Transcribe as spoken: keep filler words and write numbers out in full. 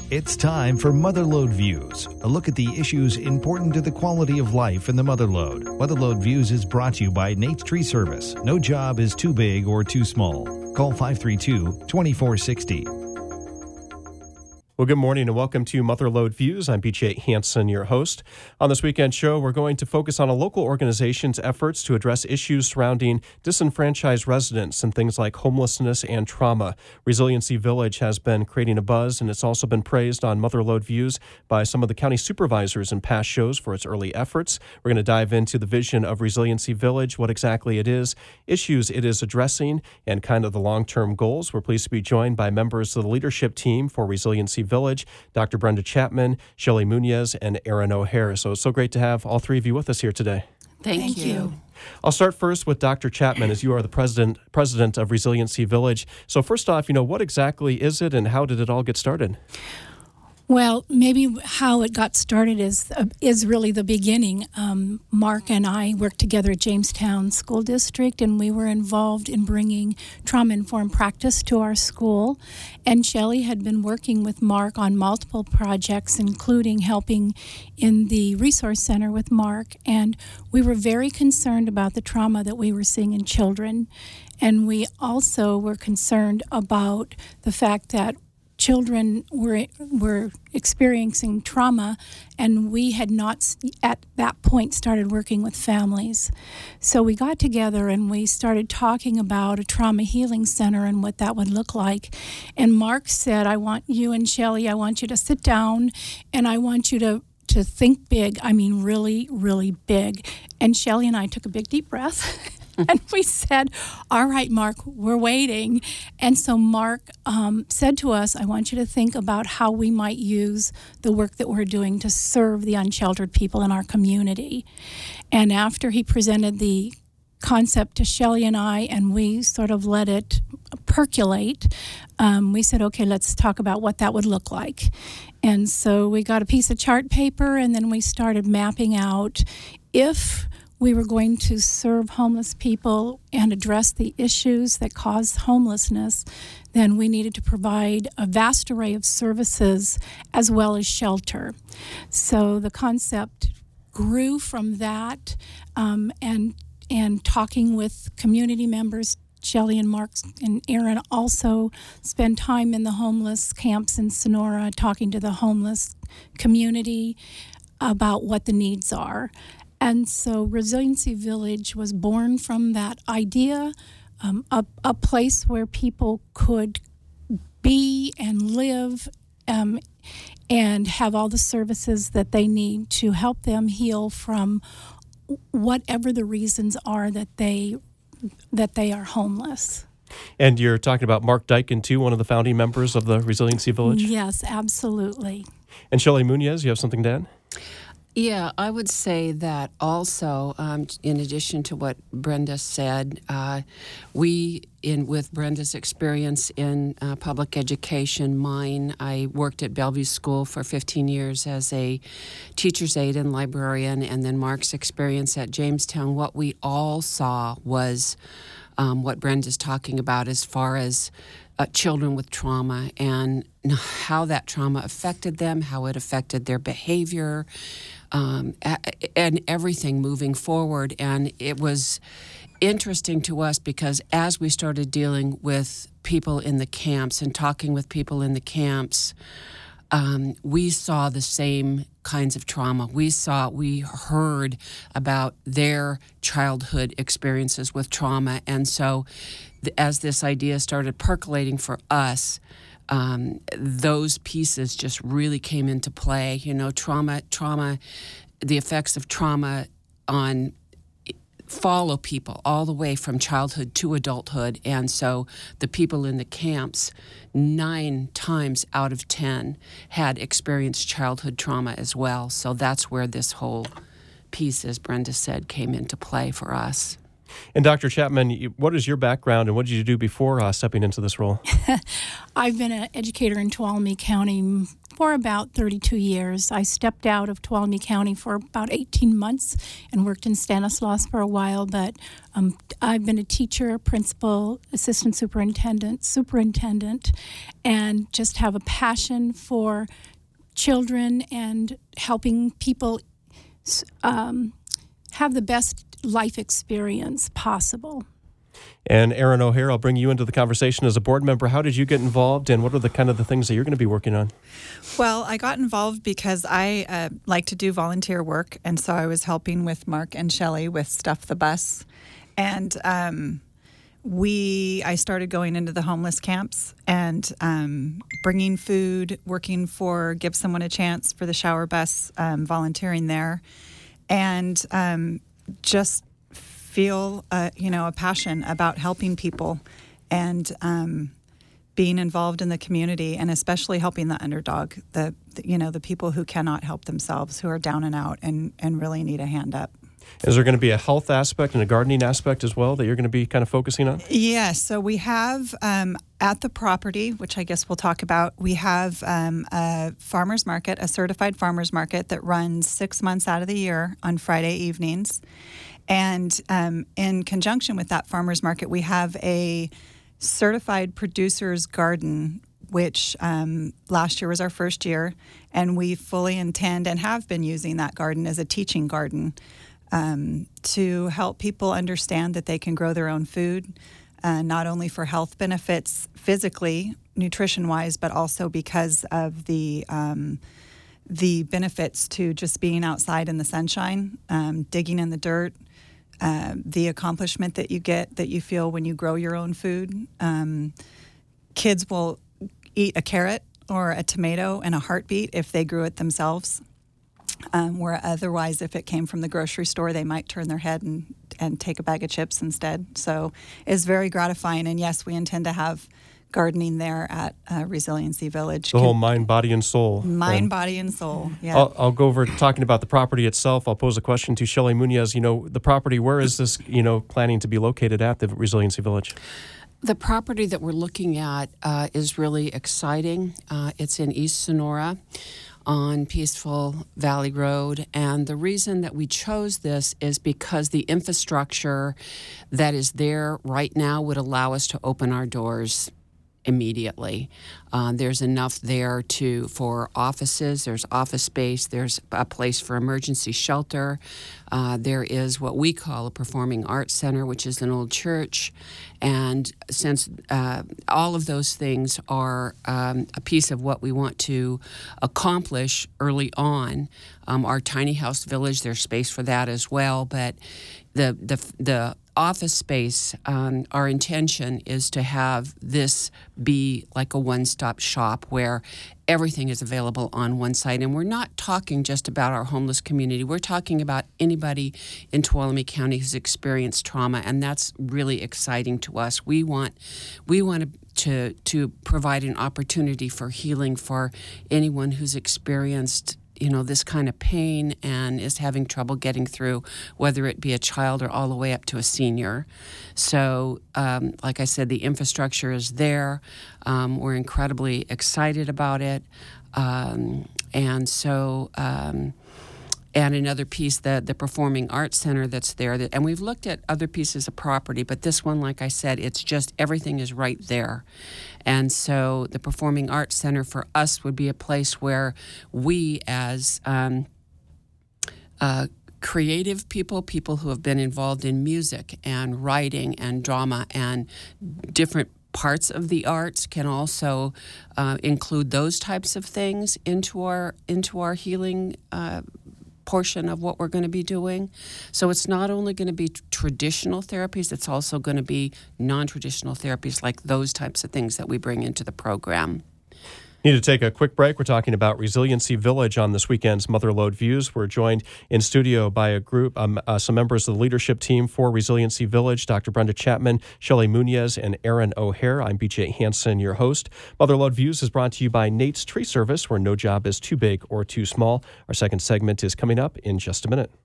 It's time for Motherlode Views, a look at the issues important to the quality of life in the Motherlode. Motherlode Views is brought to you by Nate's Tree Service. No job is too big or too small. Call five three two, two four six zero. Well, good morning and welcome to Motherlode Views. I'm B J Hansen, your host. On this weekend show, we're going to focus on a local organization's efforts to address issues surrounding disenfranchised residents and things like homelessness and trauma. Resiliency Village has been creating a buzz, and it's also been praised on Motherlode Views by some of the county supervisors in past shows for its early efforts. We're going to dive into the vision of Resiliency Village, what exactly it is, issues it is addressing, and kind of the long-term goals. We're pleased to be joined by members of the leadership team for Resiliency Village, Doctor Brenda Chapman, Shelly Munoz, and Aaron O'Hare. So it's so great to have all three of you with us here today. Thank, Thank you. you. I'll start first with Doctor Chapman, as you are the president president of Resiliency Village. So first off, you know, what exactly is it and how did it all get started? Well, maybe how it got started is uh, is really the beginning. Um, Mark and I worked together at Jamestown School District, and we were involved in bringing trauma-informed practice to our school. And Shelly had been working with Mark on multiple projects, including helping in the resource center with Mark. And we were very concerned about the trauma that we were seeing in children. And we also were concerned about the fact that children were were experiencing trauma, and we had not at that point started working with families. So we got together and we started talking about a trauma healing center and what that would look like. And Mark said, I want you and Shelly, I want you to sit down and I want you to to think big. I mean, really, really big. And Shelly and I took a big deep breath. And we said, all right, Mark, we're waiting. And so Mark um, said to us, I want you to think about how we might use the work that we're doing to serve the unsheltered people in our community. And after he presented the concept to Shelly and I, and we sort of let it percolate, um, we said, okay, let's talk about what that would look like. And so we got a piece of chart paper, and then we started mapping out if we were going to serve homeless people and address the issues that cause homelessness, then we needed to provide a vast array of services as well as shelter. So the concept grew from that, um, and and talking with community members. Shelly and Mark and Aaron also spend time in the homeless camps in Sonora, talking to the homeless community about what the needs are. And so Resiliency Village was born from that idea, um, a, a place where people could be and live um, and have all the services that they need to help them heal from whatever the reasons are that they that they are homeless. And you're talking about Mark Dyken, too, one of the founding members of the Resiliency Village? Yes, absolutely. And Shelly Munoz, you have something to add? Yeah, I would say that also, um, in addition to what Brenda said, uh, we, in with Brenda's experience in uh, public education, mine, I worked at Bellevue School for fifteen years as a teacher's aide and librarian, and then Mark's experience at Jamestown, what we all saw was um, what Brenda's talking about as far as uh, children with trauma and how that trauma affected them, how it affected their behavior, Um, and everything moving forward. And it was interesting to us because as we started dealing with people in the camps and talking with people in the camps, um, we saw the same kinds of trauma. We saw, we heard about their childhood experiences with trauma. And so th- as this idea started percolating for us, Um, those pieces just really came into play. You know, trauma, trauma, the effects of trauma on follow people all the way from childhood to adulthood. And so the people in the camps, nine times out of ten, had experienced childhood trauma as well. So that's where this whole piece, as Brenda said, came into play for us. And Doctor Chapman, what is your background and what did you do before uh, stepping into this role? I've been an educator in Tuolumne County for about thirty-two years. I stepped out of Tuolumne County for about eighteen months and worked in Stanislaus for a while, but um, I've been a teacher, principal, assistant superintendent, superintendent, and just have a passion for children and helping people um, have the best life experience possible. And Erin O'Hare, I'll bring you into the conversation as a board member. How did you get involved, and what are the kind of the things that you're going to be working on? Well, I got involved because I uh, like to do volunteer work, and so I was helping with Mark and Shelley with Stuff the Bus. And um, we, I started going into the homeless camps and um, bringing food, working for Give Someone a Chance for the Shower Bus, um, volunteering there, and um, just feel, uh, you know, a passion about helping people and um, being involved in the community, and especially helping the underdog, the, the you know, the people who cannot help themselves, who are down and out and, and really need a hand up. Is there going to be a health aspect and a gardening aspect as well that you're going to be kind of focusing on? Yes. So we have um, at the property, which I guess we'll talk about, we have um, a farmer's market, a certified farmer's market that runs six months out of the year on Friday evenings. And um, in conjunction with that farmer's market, we have a certified producer's garden, which um, last year was our first year. And we fully intend and have been using that garden as a teaching garden um, to help people understand that they can grow their own food, uh, not only for health benefits physically, nutrition-wise, but also because of the um, the benefits to just being outside in the sunshine, um, digging in the dirt, uh, the accomplishment that you get, that you feel when you grow your own food. Um, kids will eat a carrot or a tomato in a heartbeat if they grew it themselves, um, where otherwise if it came from the grocery store, they might turn their head and, and take a bag of chips instead. So it's very gratifying. And yes, we intend to have gardening there at uh, Resiliency Village. The whole mind, body, and soul. Mind, and body, and soul, yeah. I'll, I'll go over talking about the property itself. I'll pose a question to Shelley Munoz. You know, the property, where is this, you know, planning to be located at, the Resiliency Village? The property that we're looking at uh, is really exciting. Uh, it's in East Sonora on Peaceful Valley Road. And the reason that we chose this is because the infrastructure that is there right now would allow us to open our doors immediately. Uh, there's enough there to for offices. There's office space. There's a place for emergency shelter. Uh, there is what we call a performing arts center, which is an old church. And since uh, all of those things are um, a piece of what we want to accomplish early on, um, our tiny house village, there's space for that as well. But the the the office space, um, our intention is to have this be like a one-stop shop where everything is available on one site. And we're not talking just about our homeless community. We're talking about anybody in Tuolumne County who's experienced trauma, and that's really exciting to us. We want we want to to provide an opportunity for healing for anyone who's experienced you know, this kind of pain and is having trouble getting through, whether it be a child or all the way up to a senior. So, um, like I said, the infrastructure is there. Um, we're incredibly excited about it. Um, and so, um, and another piece, the, the Performing Arts Center that's there. That, and we've looked at other pieces of property, but this one, like I said, it's just everything is right there. And so the Performing Arts Center for us would be a place where we as um, uh, creative people, people who have been involved in music and writing and drama and different parts of the arts can also uh, include those types of things into our into our healing uh portion of what we're going to be doing. So it's not only going to be traditional therapies, it's also going to be non-traditional therapies like those types of things that we bring into the program. Need to take a quick break. We're talking about Resiliency Village on this weekend's Motherlode Views. We're joined in studio by a group, um, uh, some members of the leadership team for Resiliency Village, Doctor Brenda Chapman, Shelley Munoz, and Erin O'Hare. I'm B J Hansen, your host. Motherlode Views is brought to you by Nate's Tree Service, where no job is too big or too small. Our second segment is coming up in just a minute.